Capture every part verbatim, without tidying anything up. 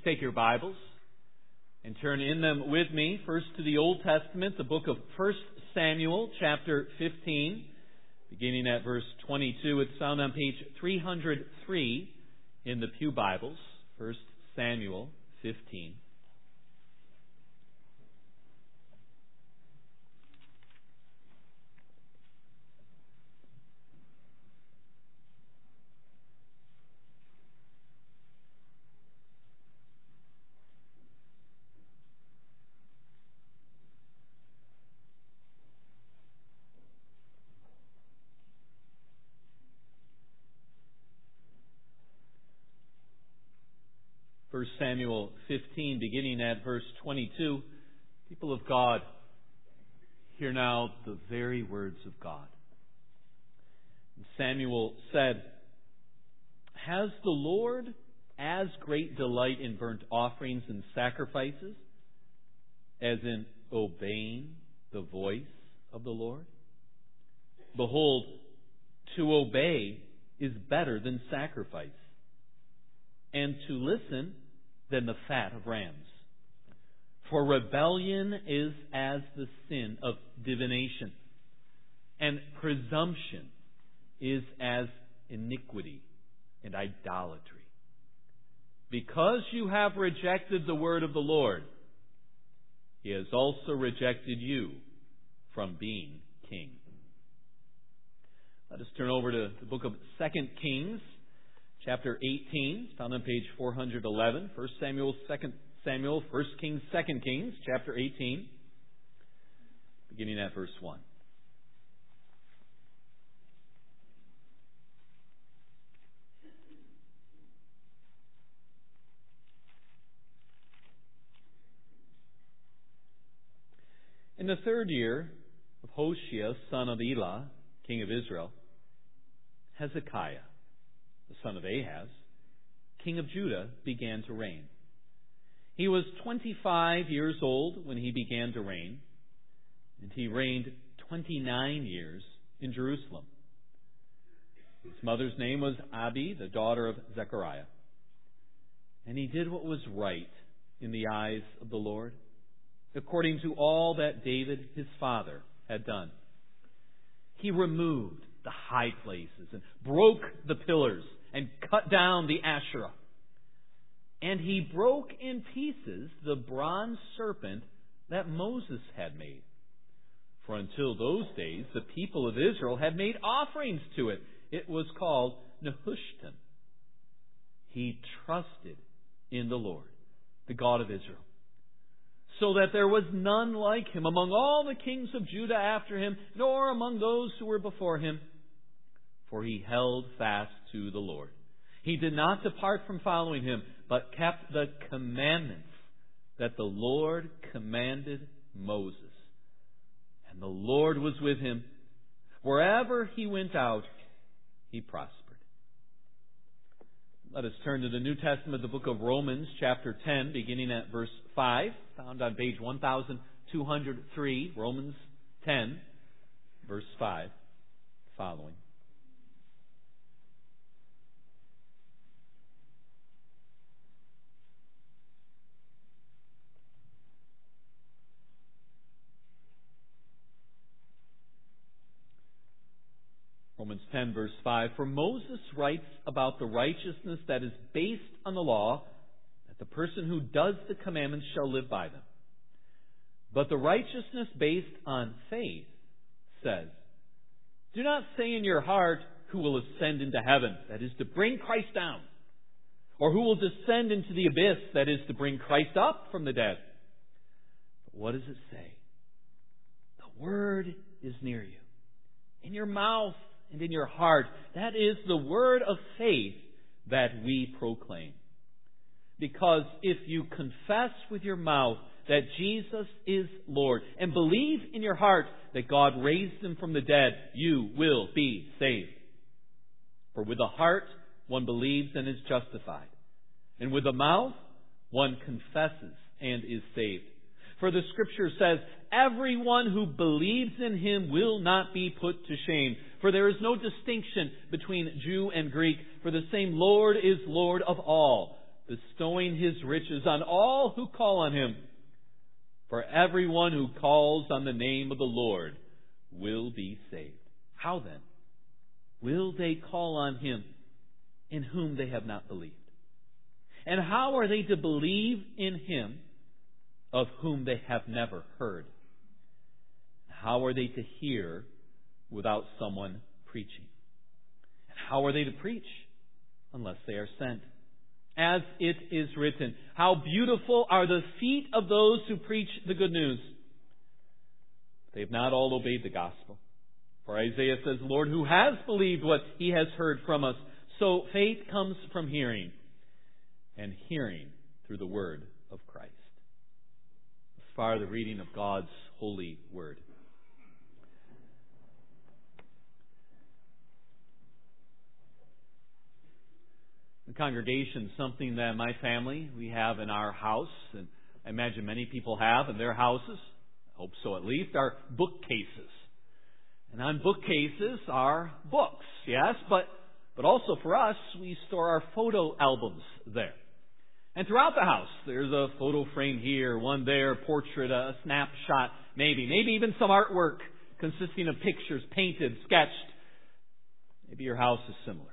take your Bibles and turn in them with me first to the Old Testament, the book of First Samuel, chapter fifteen, beginning at verse twenty-two. It's found on page three hundred three in the Pew Bibles, First Samuel fifteen. First Samuel fifteen, beginning at verse twenty-two. People of God, hear now the very words of God. And Samuel said, "Has the Lord as great delight in burnt offerings and sacrifices as in obeying the voice of the Lord? Behold, to obey is better than sacrifice, and to listen than the fat of rams. For rebellion is as the sin of divination, and presumption is as iniquity and idolatry. Because you have rejected the word of the Lord, He has also rejected you from being king." Let us turn over to the book of Second Kings, chapter eighteen, found on page four hundred eleven. First Samuel, Second Samuel, First Kings, Second Kings, chapter eighteen, beginning at verse one. In the third year of Hoshea, son of Elah, king of Israel, Hezekiah, the son of Ahaz, king of Judah, began to reign. He was twenty-five years old when he began to reign, and he reigned twenty-nine years in Jerusalem. His mother's name was Abi, the daughter of Zechariah. And he did what was right in the eyes of the Lord, according to all that David his father had done. He removed the high places and broke the pillars and cut down the Asherah. And he broke in pieces the bronze serpent that Moses had made. For until those days, the people of Israel had made offerings to it. It was called Nehushtan. He trusted in the Lord, the God of Israel, so that there was none like him among all the kings of Judah after him, nor among those who were before him. For he held fast to the Lord. He did not depart from following him, but kept the commandments that the Lord commanded Moses. And the Lord was with him. Wherever he went out, he prospered. Let us turn to the New Testament, the book of Romans, chapter ten, beginning at verse five, found on page one thousand two hundred three, Romans ten, verse five, following. Romans ten, verse five, "For Moses writes about the righteousness that is based on the law, that the person who does the commandments shall live by them. But the righteousness based on faith says, 'Do not say in your heart, who will ascend into heaven,' that is to bring Christ down, or who will descend into the abyss, that is to bring Christ up from the dead. But what does it say? The word is near you, in your mouth and in your heart. That is the word of faith that we proclaim. Because if you confess with your mouth that Jesus is Lord, and believe in your heart that God raised him from the dead, you will be saved. For with the heart one believes and is justified, and with the mouth one confesses and is saved. For the Scripture says, everyone who believes in him will not be put to shame. For there is no distinction between Jew and Greek, for the same Lord is Lord of all, bestowing His riches on all who call on Him. For everyone who calls on the name of the Lord will be saved. How then will they call on Him in whom they have not believed? And how are they to believe in Him of whom they have never heard? How are they to hear without someone preaching? And how are they to preach unless they are sent? As it is written, how beautiful are the feet of those who preach the good news. They have not all obeyed the gospel. For Isaiah says, Lord, who has believed what he has heard from us? So faith comes from hearing, and hearing through the word of Christ. As far as the reading of God's holy word. The congregation is something that my family, we have in our house, and I imagine many people have in their houses, I hope so at least, are bookcases. And on bookcases are books, yes, but, but also for us, we store our photo albums there. And throughout the house, there's a photo frame here, one there, portrait, a snapshot, maybe, maybe even some artwork consisting of pictures painted, sketched. Maybe your house is similar.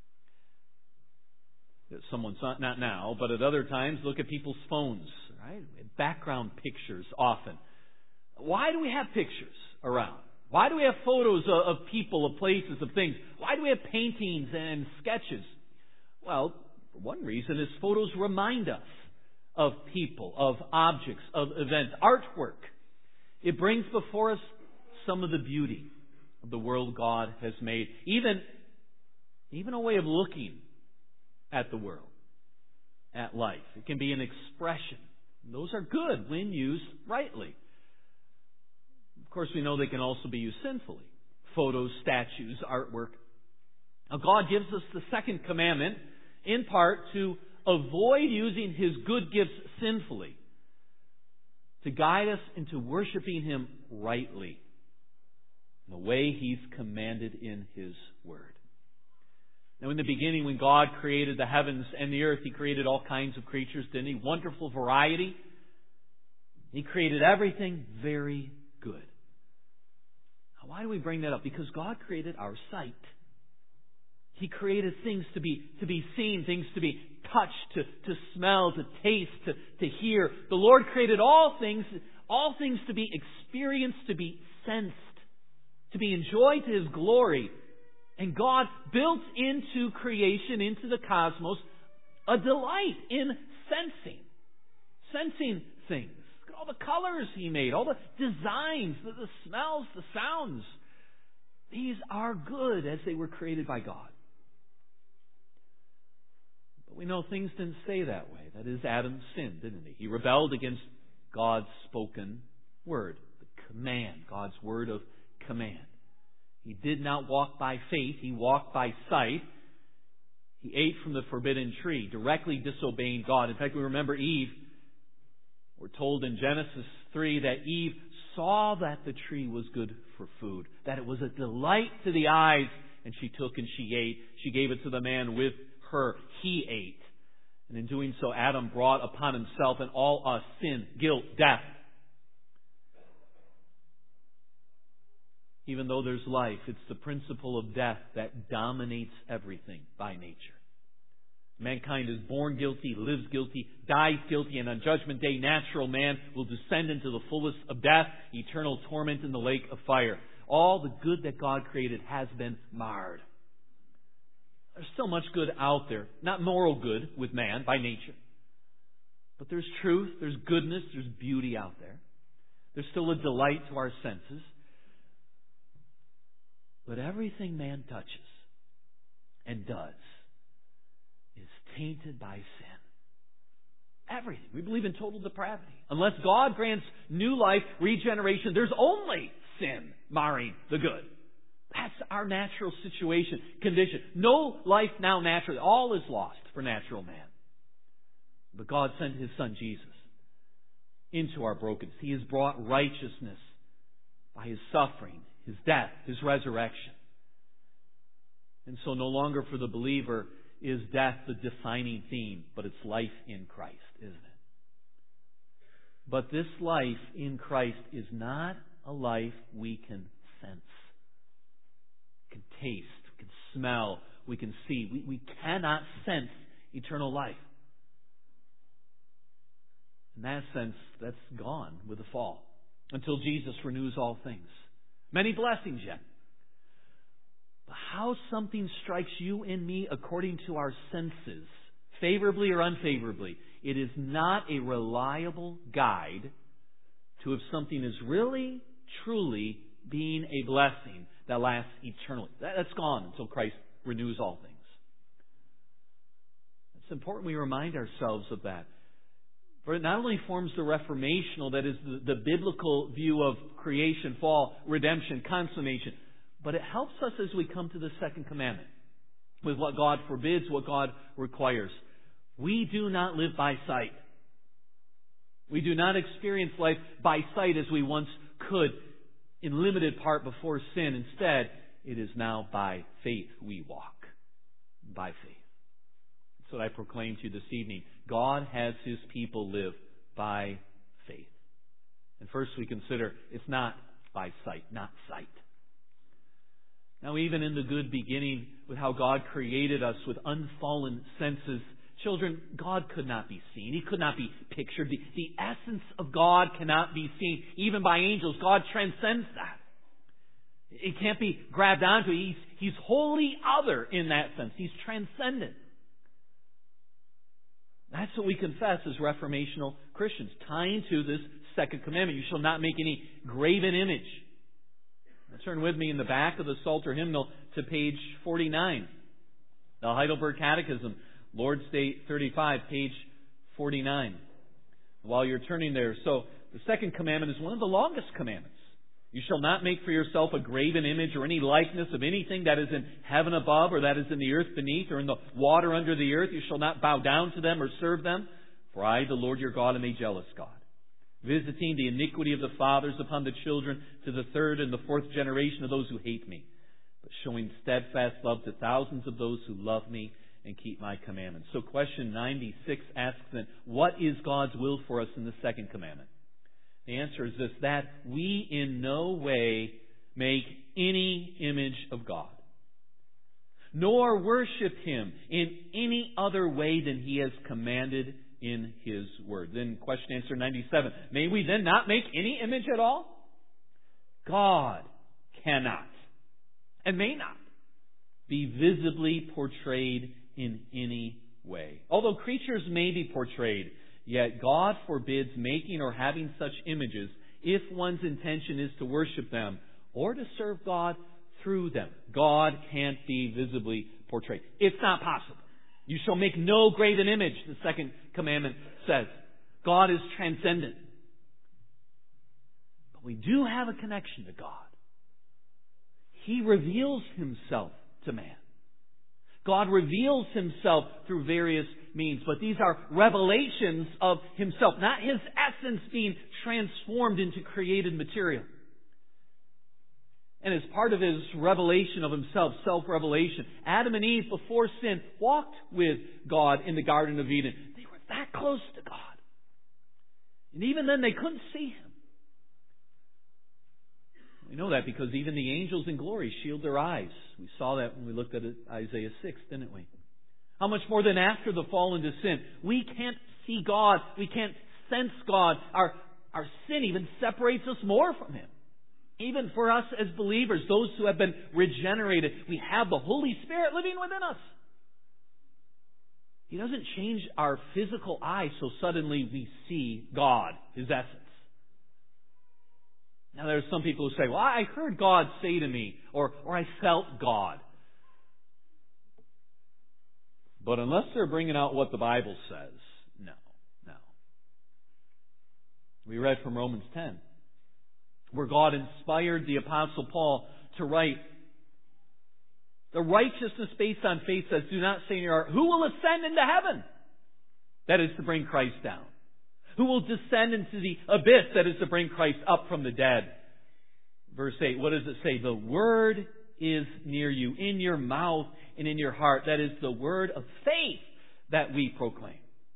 Someone's not, not now, but at other times, look at people's phones, right? Background pictures often. Why do we have pictures around? Why do we have photos of, of people, of places, of things? Why do we have paintings and sketches? Well, for one reason is photos remind us of people, of objects, of events, artwork. It brings before us some of the beauty of the world God has made. Even, even a way of looking at the world, at life. It can be an expression. Those are good when used rightly. Of course, we know they can also be used sinfully. Photos, statues, artwork. Now, God gives us the second commandment, in part, to avoid using His good gifts sinfully, to guide us into worshiping Him rightly, in the way He's commanded in His Word. Now, in the beginning, when God created the heavens and the earth, He created all kinds of creatures, didn't He? Wonderful variety. He created everything very good. Now, why do we bring that up? Because God created our sight. He created things to be to be seen, things to be touched, to, to smell, to taste, to, to hear. The Lord created all things, all things to be experienced, to be sensed, to be enjoyed to His glory. And God built into creation, into the cosmos, a delight in sensing. Sensing things. Look at all the colors He made, all the designs, the, the smells, the sounds. These are good as they were created by God. But we know things didn't stay that way. That is, Adam sinned, didn't he? He rebelled against God's spoken word, the command, God's word of command. He did not walk by faith, he walked by sight. He ate from the forbidden tree, directly disobeying God. In fact, we remember Eve. We're told in Genesis three that Eve saw that the tree was good for food, that it was a delight to the eyes, and she took and she ate. She gave it to the man with her. He ate. And in doing so, Adam brought upon himself and all us sin, guilt, death. Even though there's life, it's the principle of death that dominates everything by nature. Mankind is born guilty, lives guilty, dies guilty, and on Judgment Day, natural man will descend into the fullest of death, eternal torment in the lake of fire. All the good that God created has been marred. There's still much good out there. Not moral good with man by nature. But there's truth, there's goodness, there's beauty out there. There's still a delight to our senses. But everything man touches and does is tainted by sin. Everything. We believe in total depravity. Unless God grants new life, regeneration, there's only sin marring the good. That's our natural situation, condition. No life now naturally. All is lost for natural man. But God sent His Son Jesus into our brokenness. He has brought righteousness by His suffering, His death, His resurrection. And so no longer for the believer is death the defining theme, but it's life in Christ, isn't it? But this life in Christ is not a life we can sense, can taste, can smell, we can see. We, we cannot sense eternal life. In that sense, that's gone with the fall until Jesus renews all things. Many blessings yet. But how something strikes you and me according to our senses, favorably or unfavorably, it is not a reliable guide to if something is really, truly being a blessing that lasts eternally. That, that's gone until Christ renews all things. It's important we remind ourselves of that. For it not only forms the reformational, that is the, the biblical view of creation, fall, redemption, consummation, but it helps us as we come to the second commandment with what God forbids, what God requires. We do not live by sight. We do not experience life by sight as we once could in limited part before sin. Instead, it is now by faith we walk. By faith. That's what I proclaim to you this evening. God has His people live by faith. And first we consider it's not by sight, not sight. Now, even in the good beginning with how God created us with unfallen senses, children, God could not be seen. He could not be pictured. The, the essence of God cannot be seen, even by angels. God transcends that. It can't be grabbed onto. He's, he's wholly other in that sense. He's transcendent. That's what we confess as reformational Christians, tying to this second commandment. You shall not make any graven image. Now turn with me in the back of the Psalter hymnal to page forty-nine. The Heidelberg Catechism, Lord's Day thirty-five, page forty-nine. While you're turning there, so the second commandment is one of the longest commandments. You shall not make for yourself a graven image or any likeness of anything that is in heaven above or that is in the earth beneath or in the water under the earth. You shall not bow down to them or serve them. For I, the Lord your God, am a jealous God, visiting the iniquity of the fathers upon the children to the third and the fourth generation of those who hate me, but showing steadfast love to thousands of those who love me and keep my commandments. So question ninety-six asks then, what is God's will for us in the second commandment? The answer is this, that we in no way make any image of God, nor worship Him in any other way than He has commanded in His Word. Then question answer ninety-seven, may we then not make any image at all? God cannot and may not be visibly portrayed in any way. Although creatures may be portrayed, yet God forbids making or having such images if one's intention is to worship them or to serve God through them. God can't be visibly portrayed. It's not possible. You shall make no graven image, the second commandment says. God is transcendent. But we do have a connection to God. He reveals Himself to man. God reveals Himself through various means, but these are revelations of Himself, not His essence being transformed into created material. And as part of His revelation of Himself, self-revelation, Adam and Eve, before sin, walked with God in the Garden of Eden. They were that close to God. And even then they couldn't see Him. We know that because even the angels in glory shield their eyes. We saw that when we looked at Isaiah six, didn't we? How much more than after the fall into sin? We can't see God. We can't sense God. Our, our sin even separates us more from Him. Even for us as believers, those who have been regenerated, we have the Holy Spirit living within us. He doesn't change our physical eye so suddenly we see God, His essence. Now there are some people who say, well, I heard God say to me, or, or I felt God. But unless they're bringing out what the Bible says, no, no. We read from Romans ten, where God inspired the Apostle Paul to write, the righteousness based on faith says, do not say in your heart, who will ascend into heaven? That is to bring Christ down. Who will descend into the abyss? That is to bring Christ up from the dead. Verse eight, what does it say? The Word is near you, in your mouth and in your heart. That is the word of faith that we proclaim.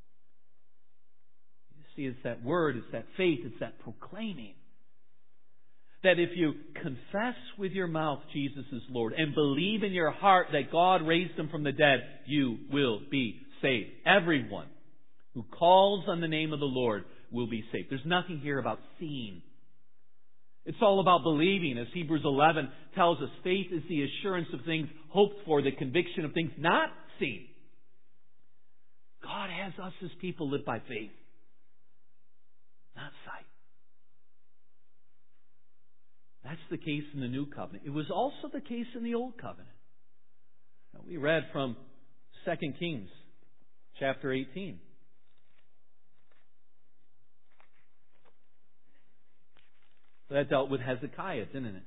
You see, it's that word, it's that faith, it's that proclaiming. That if you confess with your mouth Jesus is Lord and believe in your heart that God raised Him from the dead, you will be saved. Everyone who calls on the name of the Lord will be saved. There's nothing here about seeing. It's all about believing. As Hebrews eleven tells us, faith is the assurance of things hoped for, the conviction of things not seen. God has us as people live by faith, not sight. That's the case in the New Covenant. It was also the case in the Old Covenant. Now, we read from Second Kings chapter eighteen. That dealt with Hezekiah, didn't it?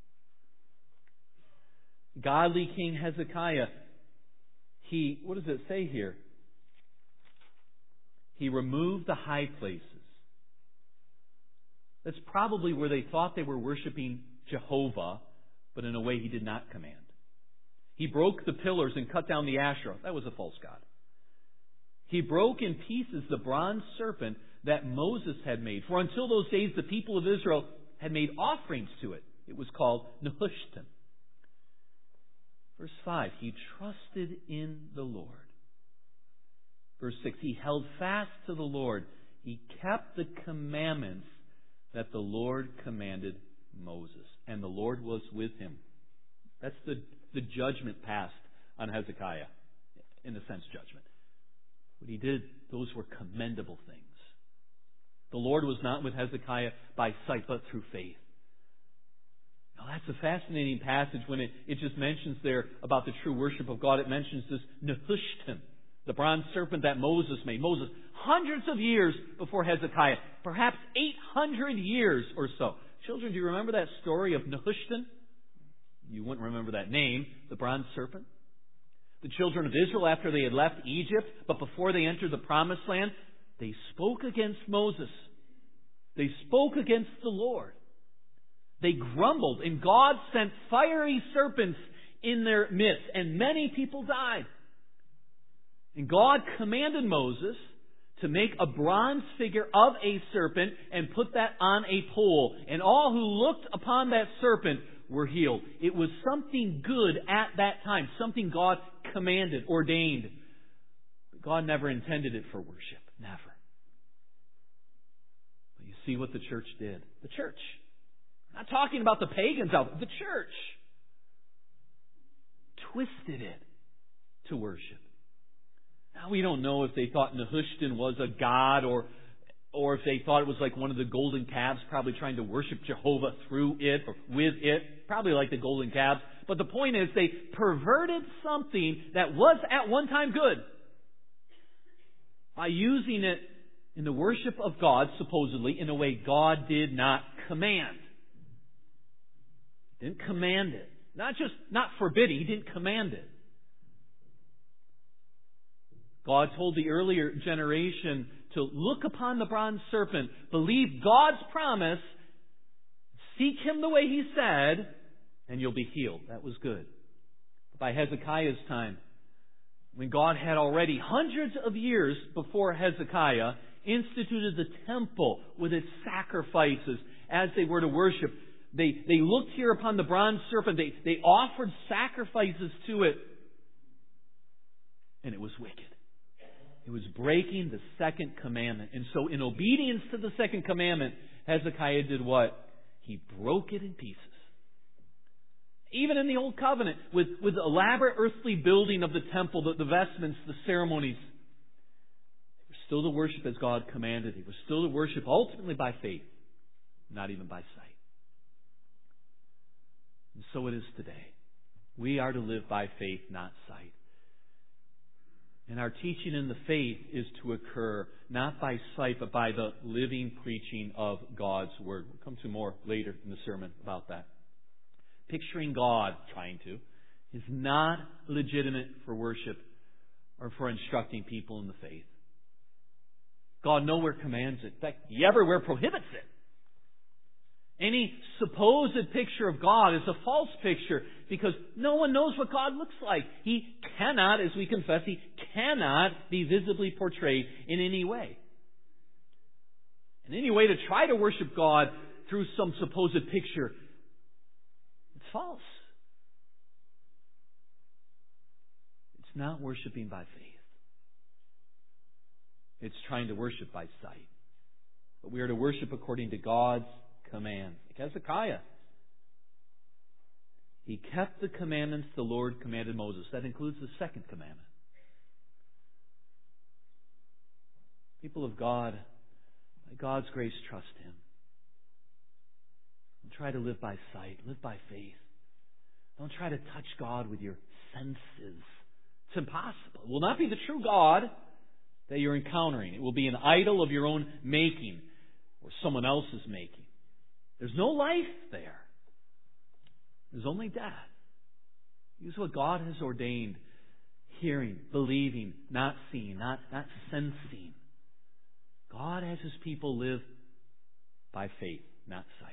Godly King Hezekiah, he, what does it say here? He removed the high places. That's probably where they thought they were worshiping Jehovah, but in a way He did not command. He broke the pillars and cut down the Asherah. That was a false god. He broke in pieces the bronze serpent that Moses had made. For until those days, the people of Israel had made offerings to it. It was called Nehushtan. Verse five, he trusted in the Lord. Verse six, he held fast to the Lord. He kept the commandments that the Lord commanded Moses. And the Lord was with him. That's the, the judgment passed on Hezekiah. In a sense, judgment. What he did, those were commendable things. The Lord was not with Hezekiah by sight, but through faith. Now, that's a fascinating passage when it, it just mentions there about the true worship of God. It mentions this Nehushtan, the bronze serpent that Moses made. Moses, hundreds of years before Hezekiah, perhaps eight hundred years or so. Children, do you remember that story of Nehushtan? You wouldn't remember that name, the bronze serpent. The children of Israel, after they had left Egypt, but before they entered the promised land, they spoke against Moses. They spoke against the Lord. They grumbled, and God sent fiery serpents in their midst, and many people died. And God commanded Moses to make a bronze figure of a serpent and put that on a pole. And all who looked upon that serpent were healed. It was something good at that time, something God commanded, ordained. But God never intended it for worship. Never. But you see what the church did. The church. I'm not talking about the pagans out there. The church twisted it to worship. Now, we don't know if they thought Nehushtan was a god or or if they thought it was like one of the golden calves, probably trying to worship Jehovah through it or with it. Probably like the golden calves. But the point is, they perverted something that was at one time good by using it in the worship of God, supposedly, in a way God did not command. He didn't command it. Not just, not forbid it, He didn't command it. God told the earlier generation to look upon the bronze serpent, believe God's promise, seek Him the way He said, and you'll be healed. That was good. By Hezekiah's time, when God had already, hundreds of years before Hezekiah, instituted the temple with its sacrifices as they were to worship, they, they looked here upon the bronze serpent. They, they offered sacrifices to it, and it was wicked. It was breaking the second commandment. And so in obedience to the second commandment, Hezekiah did what? He broke it in pieces. Even in the Old Covenant, with, with the elaborate earthly building of the temple, the, the vestments, the ceremonies, they were still to worship as God commanded. They were still to worship ultimately by faith, not even by sight. And so it is today. We are to live by faith, not sight. And our teaching in the faith is to occur not by sight, but by the living preaching of God's Word. We'll come to more later in the sermon about that. Picturing God, trying to, is not legitimate for worship or for instructing people in the faith. God nowhere commands it. In fact, He everywhere prohibits it. Any supposed picture of God is a false picture because no one knows what God looks like. He cannot, as we confess, He cannot be visibly portrayed in any way. And any way to try to worship God through some supposed picture, it's false. It's not worshiping by faith. It's trying to worship by sight. But we are to worship according to God's command. Like Hezekiah. He kept the commandments the Lord commanded Moses. That includes the second commandment. People of God, by God's grace, trust Him. Don't try to live by sight. Live by faith. Don't try to touch God with your senses. It's impossible. It will not be the true God that you're encountering. It will be an idol of your own making or someone else's making. There's no life there. There's only death. Use what God has ordained. Hearing, believing, not seeing, not, not sensing. God has His people live by faith, not sight.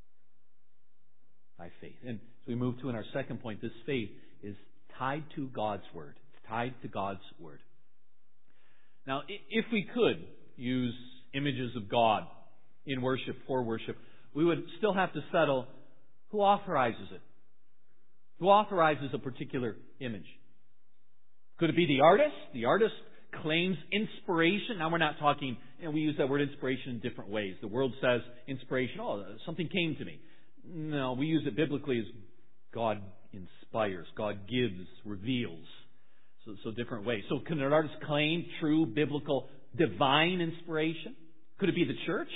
By faith. And as we move to in our second point, this faith is tied to God's Word. It's tied to God's Word. Now, if we could use images of God in worship, for worship, we would still have to settle who authorizes it. Who authorizes a particular image? Could it be the artist? The artist claims inspiration. Now we're not talking, you know, we use that word inspiration in different ways. The world says inspiration, oh, something came to me. No, we use it biblically as God inspires, God gives, reveals. So, so different ways. So can an artist claim true biblical divine inspiration? Could it be the church?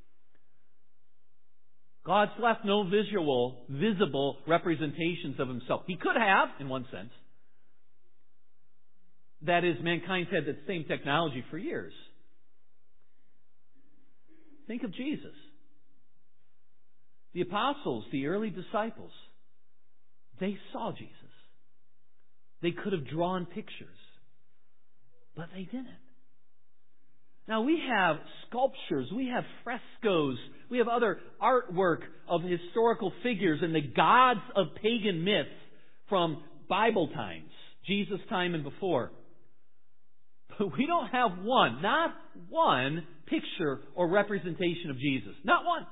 God's left no visual, visible representations of Himself. He could have, in one sense. That is, mankind's had that same technology for years. Think of Jesus. The apostles, the early disciples, they saw Jesus. They could have drawn pictures, but they didn't. Now we have sculptures, we have frescoes, we have other artwork of historical figures and the gods of pagan myths from Bible times, Jesus' time and before. But we don't have one, not one picture or representation of Jesus. Not one.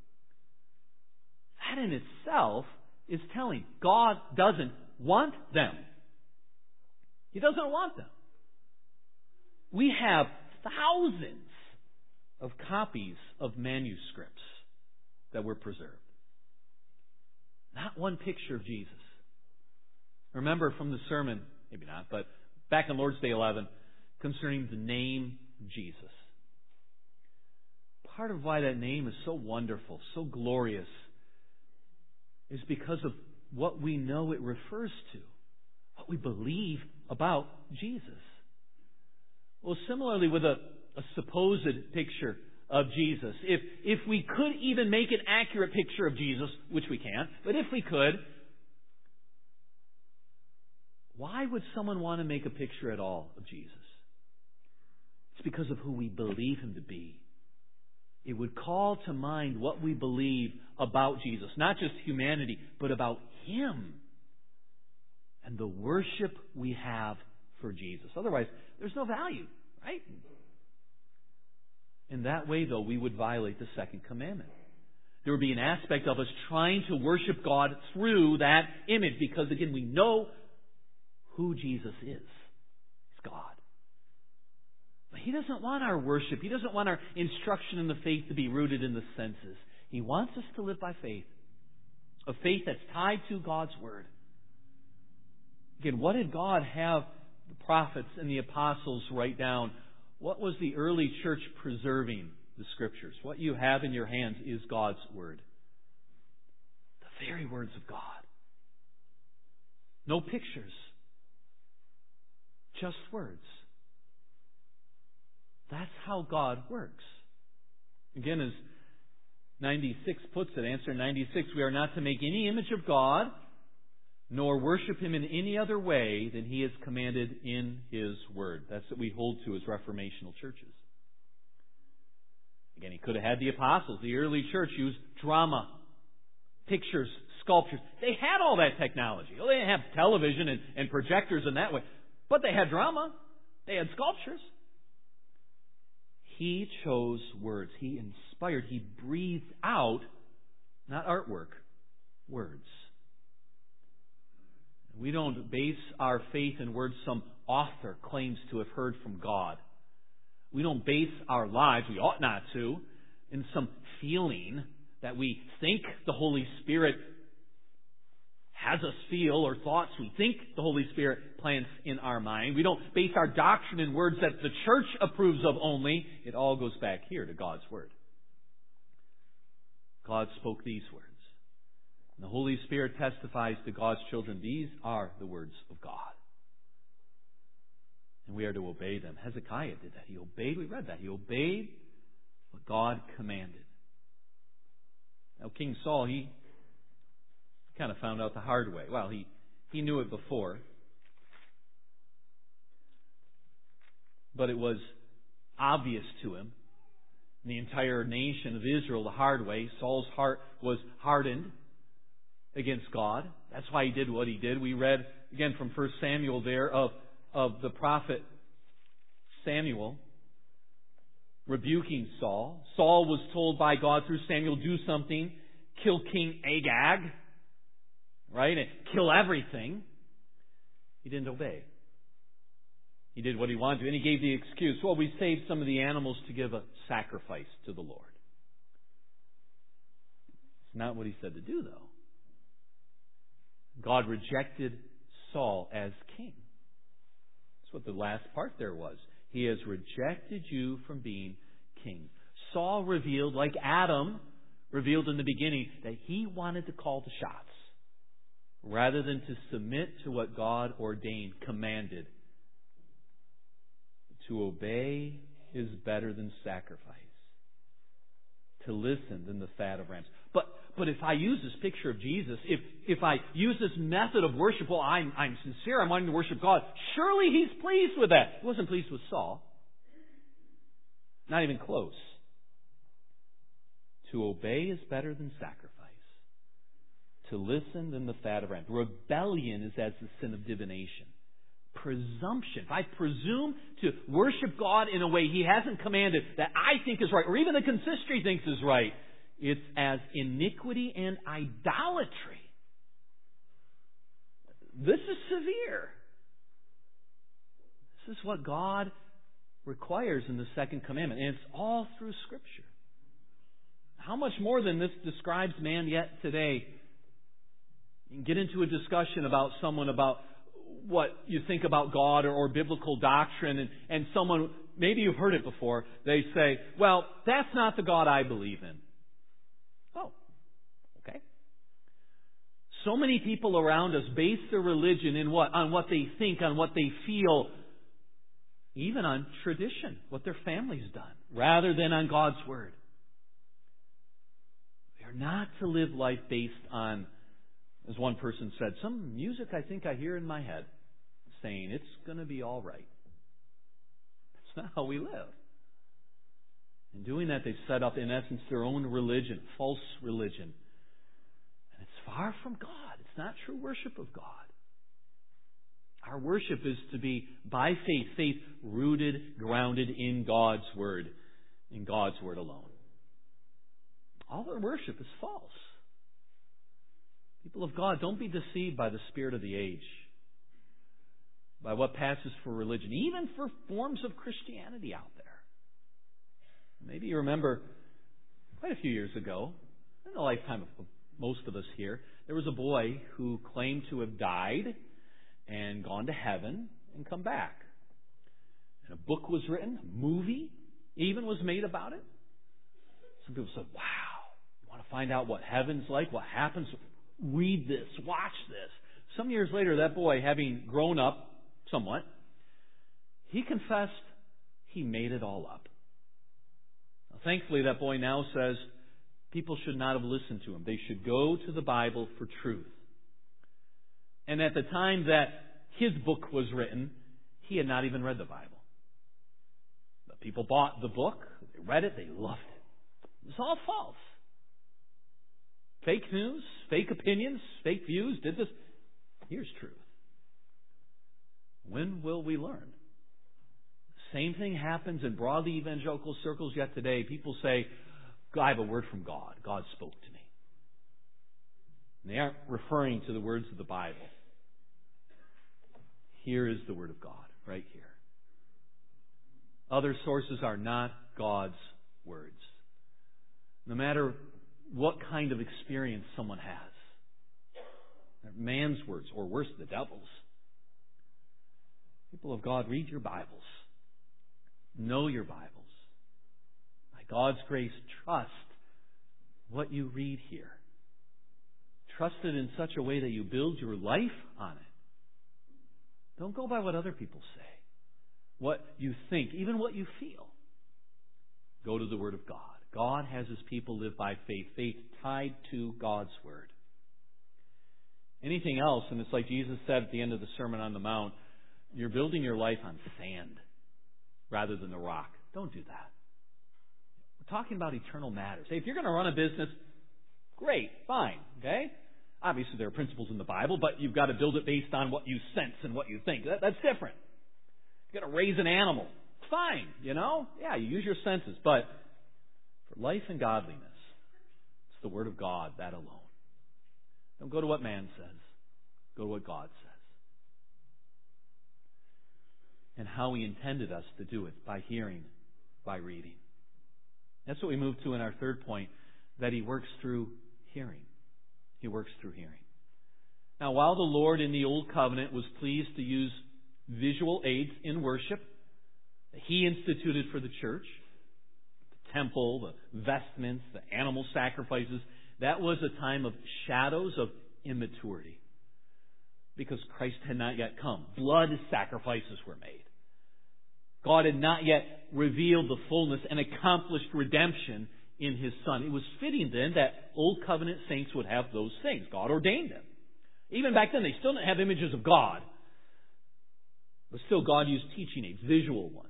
That in itself is telling God doesn't want them. He doesn't want them. We have thousands of copies of manuscripts that were preserved. Not one picture of Jesus. Remember from the sermon, maybe not, but back on Lord's Day eleven, concerning the name Jesus. Part of why that name is so wonderful, so glorious, is because of what we know it refers to, what we believe about Jesus. Well, similarly with a, a supposed picture of Jesus, if if we could even make an accurate picture of Jesus, which we can't, but if we could, why would someone want to make a picture at all of Jesus? It's because of who we believe Him to be. It would call to mind what we believe about Jesus, not just humanity, but about Him and the worship we have for Jesus. Otherwise, there's no value, right? In that way, though, we would violate the second commandment. There would be an aspect of us trying to worship God through that image because, again, we know who Jesus is. He's God. But He doesn't want our worship. He doesn't want our instruction in the faith to be rooted in the senses. He wants us to live by faith. A faith that's tied to God's Word. Again, what did God have the prophets and the apostles write down? What was the early church preserving? The Scriptures. What you have in your hands is God's Word. The very words of God. No pictures. Just words. That's how God works. Again, as ninety-six puts it, answer ninety-six, we are not to make any image of God, nor worship Him in any other way than He has commanded in His Word. That's what we hold to as reformational churches. Again, he could have had the apostles. The early church used drama, pictures, sculptures. They had all that technology. Well, they didn't have television and, and projectors in that way. But they had drama. They had sculptures. He chose words. He inspired. He breathed out, not artwork, words. We don't base our faith in words some author claims to have heard from God. We don't base our lives, we ought not to, in some feeling that we think the Holy Spirit has us feel, or thoughts we think the Holy Spirit plants in our mind. We don't base our doctrine in words that the church approves of only. It all goes back here to God's Word. God spoke these words. And the Holy Spirit testifies to God's children. These are the words of God. And we are to obey them. Hezekiah did that. He obeyed. We read that. He obeyed what God commanded. Now, King Saul, he kind of found out the hard way. Well, he, he knew it before. But it was obvious to him. The entire nation of Israel the hard way. Saul's heart was hardened against God. That's why he did what he did. We read, again, from First Samuel there of of the prophet Samuel rebuking Saul. Saul was told by God through Samuel, do something, kill King Agag, right, and kill everything. He didn't obey. He did what he wanted to, and he gave the excuse, well, we saved some of the animals to give a sacrifice to the Lord. It's not what he said to do, though. God rejected Saul as king. What the last part there was. He has rejected you from being king. Saul revealed, like Adam revealed in the beginning, that he wanted to call the shots rather than to submit to what God ordained, commanded. To obey is better than sacrifice. To listen than the fat of rams. But But if I use this picture of Jesus, if if I use this method of worship, well, I'm, I'm sincere, I'm wanting to worship God, surely He's pleased with that. He wasn't pleased with Saul. Not even close. To obey is better than sacrifice. To listen than the fat of rams. Rebellion is as the sin of divination. Presumption. If I presume to worship God in a way He hasn't commanded that I think is right, or even the consistory thinks is right, it's as iniquity and idolatry. This is severe. This is what God requires in the second commandment. And it's all through Scripture. How much more than this describes man yet today? You can get into a discussion about someone about what you think about God or, or biblical doctrine, and, and someone, maybe you've heard it before, they say, well, that's not the God I believe in. Oh, okay. So many people around us base their religion in what? On what they think, on what they feel, even on tradition, what their family's done, rather than on God's Word. We are not to live life based on, as one person said, some music I think I hear in my head saying it's going to be all right. That's not how we live. In doing that, they've set up, in essence, their own religion, false religion. And it's far from God. It's not true worship of God. Our worship is to be by faith, faith rooted, grounded in God's Word, in God's Word alone. All our worship is false. People of God, don't be deceived by the spirit of the age, by what passes for religion, even for forms of Christianity out there. Maybe you remember quite a few years ago, in the lifetime of most of us here, there was a boy who claimed to have died and gone to heaven and come back. And a book was written, a movie even was made about it. Some people said, wow, you want to find out what heaven's like, what happens? Read this, watch this. Some years later, that boy, having grown up somewhat, he confessed he made it all up. Now, thankfully, that boy now says people should not have listened to him. They should go to the Bible for truth. And at the time that his book was written, he had not even read the Bible. But people bought the book, they read it, they loved it. It's all false. Fake news, fake opinions, fake views, did this. Here's truth. When will we learn? Same thing happens in broadly evangelical circles yet today. People say, I have a word from God. God spoke to me. And they aren't referring to the words of the Bible. Here is the Word of God, right here. Other sources are not God's words. No matter what kind of experience someone has. They're man's words, or worse, the devil's. People of God, read your Bibles. Know your Bibles. By God's grace, trust what you read here. Trust it in such a way that you build your life on it. Don't go by what other people say, what you think, even what you feel. Go to the Word of God. God has His people live by faith, faith tied to God's Word. Anything else, and it's like Jesus said at the end of the Sermon on the Mount, you're building your life on sand rather than the rock. Don't do that. We're talking about eternal matters. Hey, if you're going to run a business, great, fine, okay? Obviously, there are principles in the Bible, but you've got to build it based on what you sense and what you think. That, that's different. You've got to raise an animal. Fine, you know? Yeah, you use your senses. But for life and godliness, it's the Word of God, that alone. Don't go to what man says. Go to what God says. And how He intended us to do it, by hearing, by reading. That's what we move to in our third point, that He works through hearing. He works through hearing. Now, while the Lord in the Old Covenant was pleased to use visual aids in worship that He instituted for the church, the temple, the vestments, the animal sacrifices, that was a time of shadows of immaturity. Because Christ had not yet come. Blood sacrifices were made. God had not yet revealed the fullness and accomplished redemption in His Son. It was fitting then that Old Covenant saints would have those things. God ordained them. Even back then, they still didn't have images of God. But still, God used teaching aids, visual ones.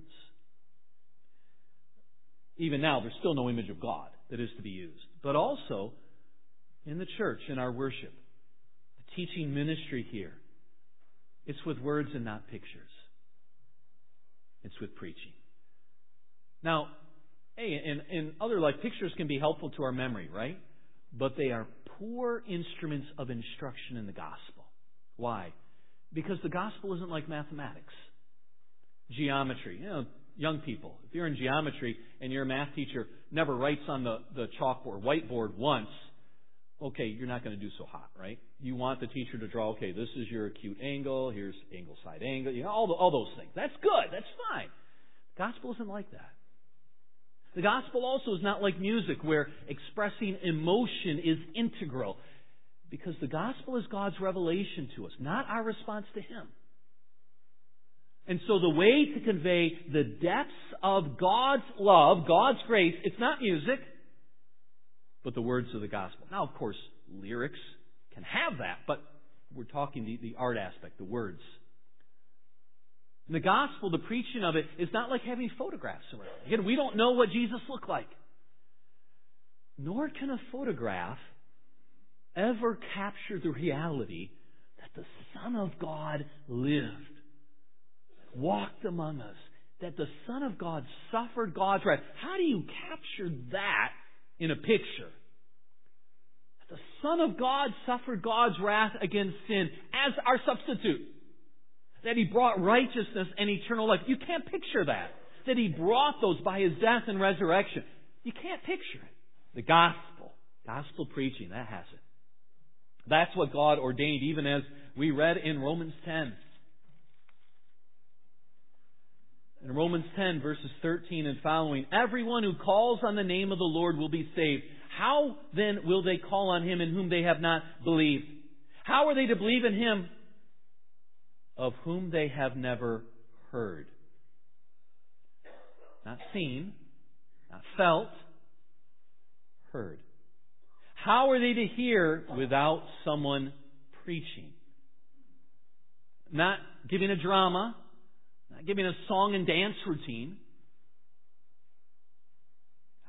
Even now, there's still no image of God that is to be used. But also, in the church, in our worship, the teaching ministry here, it's with words and not pictures. It's with preaching. Now, hey, in, in other life, pictures can be helpful to our memory, right? But they are poor instruments of instruction in the gospel. Why? Because the gospel isn't like mathematics. Geometry. You know, young people, if you're in geometry and your math teacher never writes on the, the chalkboard, whiteboard once, okay, you're not going to do so hot, right? You want the teacher to draw, okay, this is your acute angle, here's angle side angle, you know, all, the, all those things. That's good, that's fine. The gospel isn't like that. The gospel also is not like music where expressing emotion is integral. Because the gospel is God's revelation to us, not our response to Him. And so the way to convey the depths of God's love, God's grace, it's not music, but the words of the gospel. Now, of course, lyrics can have that, but we're talking the, the art aspect, the words. In the gospel, the preaching of it is not like having photographs around. Again, we don't know what Jesus looked like. Nor can a photograph ever capture the reality that the Son of God lived, walked among us, that the Son of God suffered God's wrath. How do you capture that in a picture? That the Son of God suffered God's wrath against sin as our substitute. That He brought righteousness and eternal life. You can't picture that. That He brought those by His death and resurrection. You can't picture it. The gospel, gospel preaching, that has it. That's what God ordained, even as we read in Romans ten. In Romans ten, verses thirteen and following, everyone who calls on the name of the Lord will be saved. How then will they call on Him in whom they have not believed? How are they to believe in Him of whom they have never heard? Not seen, not felt, heard. How are they to hear without someone preaching? Not giving a drama, not giving a song and dance routine.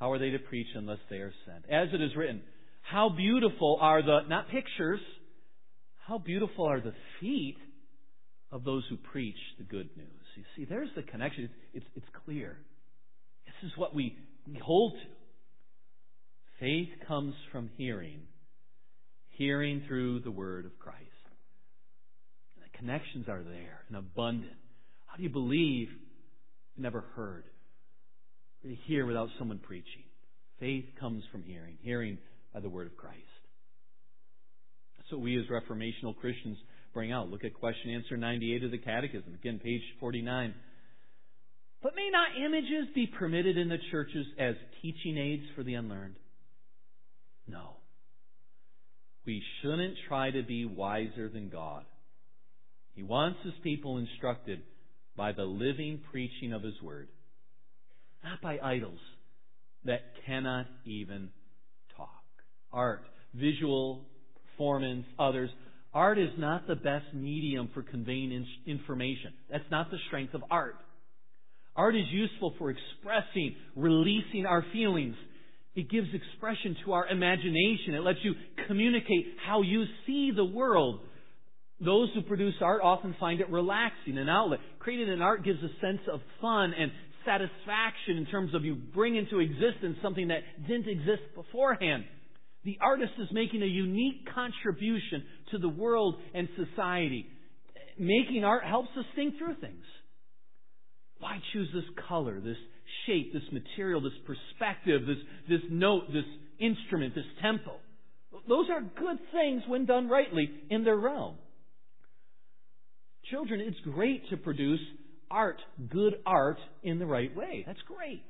how are they to preach unless they are sent? As it is written, how beautiful are the, not pictures, how beautiful are the feet of those who preach the good news. You see, there's the connection. It's, it's, it's clear. This is what we hold to. Faith comes from hearing, hearing through the word of Christ. And the connections are there and abundant. How do you believe you never heard? You hear without someone preaching. Faith comes from hearing, hearing by the word of Christ. That's what we as reformational Christians bring out. Look at question answer ninety-eight of the Catechism. Again, page forty-nine. But may not images be permitted in the churches as teaching aids for the unlearned? No. We shouldn't try to be wiser than God. He wants His people instructed by the living preaching of His Word, not by idols that cannot even talk. Art, visual, performance, others. Art is not the best medium for conveying information. That's not the strength of art. Art is useful for expressing, releasing our feelings. It gives expression to our imagination. It lets you communicate how you see the world. Those who produce art often find it relaxing, an outlet. Creating an art gives a sense of fun and satisfaction in terms of you bring into existence something that didn't exist beforehand. The artist is making a unique contribution to the world and society. Making art helps us think through things. Why choose this color, this shape, this material, this perspective, this, this note, this instrument, this tempo? Those are good things when done rightly in their realm. Children, it's great to produce art, good art, in the right way. That's great.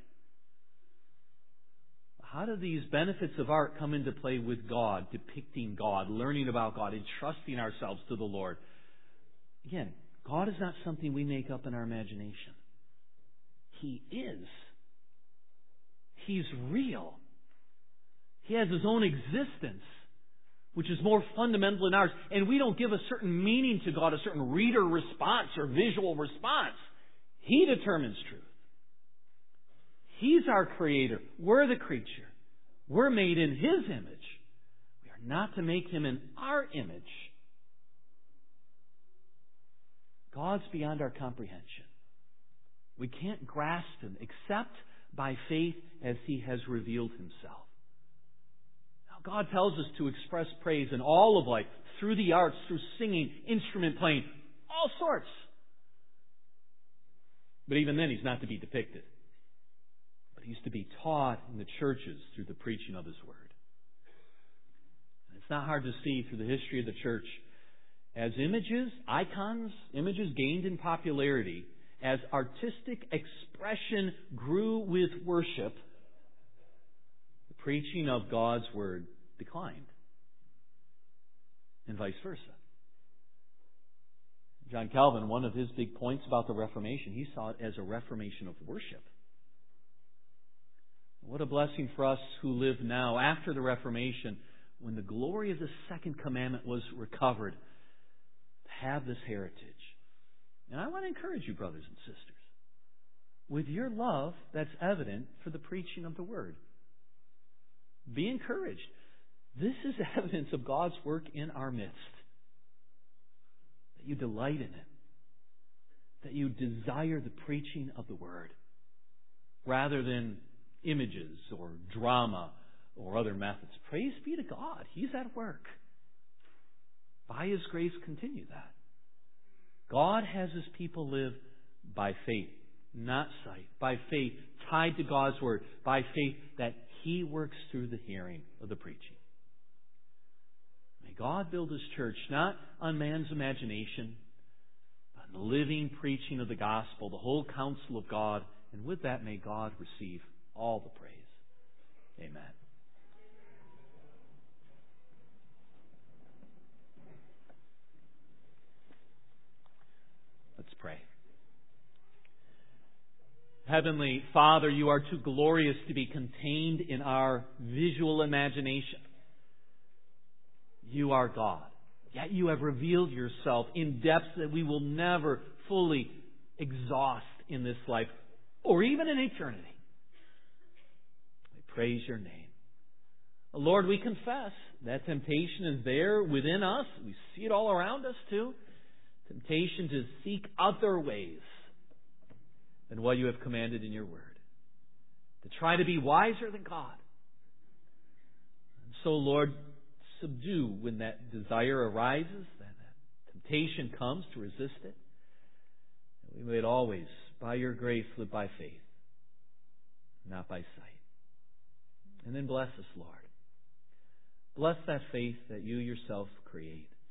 How do these benefits of art come into play with God, depicting God, learning about God, entrusting ourselves to the Lord? Again, God is not something we make up in our imagination. He is. He's real. He has His own existence, which is more fundamental than ours. And we don't give a certain meaning to God, a certain reader response or visual response. He determines truth. He's our creator. We're the creature. We're made in His image. We are not to make Him in our image. God's beyond our comprehension. We can't grasp Him except by faith as He has revealed Himself. Now, God tells us to express praise in all of life, through the arts, through singing, instrument playing, all sorts. But even then, He's not to be depicted. But He's to be taught in the churches through the preaching of His Word. And it's not hard to see through the history of the church, as images, icons, images gained in popularity, as artistic expression grew with worship, the preaching of God's Word declined. And vice versa. John Calvin, one of his big points about the Reformation, he saw it as a reformation of worship. What a blessing for us who live now after the Reformation, when the glory of the second commandment was recovered, to have this heritage. And I want to encourage you, brothers and sisters, with your love that's evident for the preaching of the Word. Be encouraged. This is evidence of God's work in our midst. That you delight in it. That you desire the preaching of the Word, rather than images or drama or other methods. Praise be to God. He's at work. By His grace, continue that. God has His people live by faith, not sight. By faith, tied to God's Word. By faith that He works through the hearing of the preaching. May God build His church not on man's imagination, but on the living preaching of the gospel, the whole counsel of God. And with that, may God receive all the praise. Amen. Let's pray. Heavenly Father, You are too glorious to be contained in our visual imagination. You are God. Yet You have revealed Yourself in depths that we will never fully exhaust in this life or even in eternity. I praise your name. Lord, we confess that temptation is there within us. We see it all around us too. Temptation to seek other ways than what you have commanded in your word. To try to be wiser than God. And so, Lord, subdue when that desire arises, that, that temptation comes, to resist it. And we may always, by your grace, live by faith, not by sight. And then bless us, Lord. Bless that faith that you yourself create.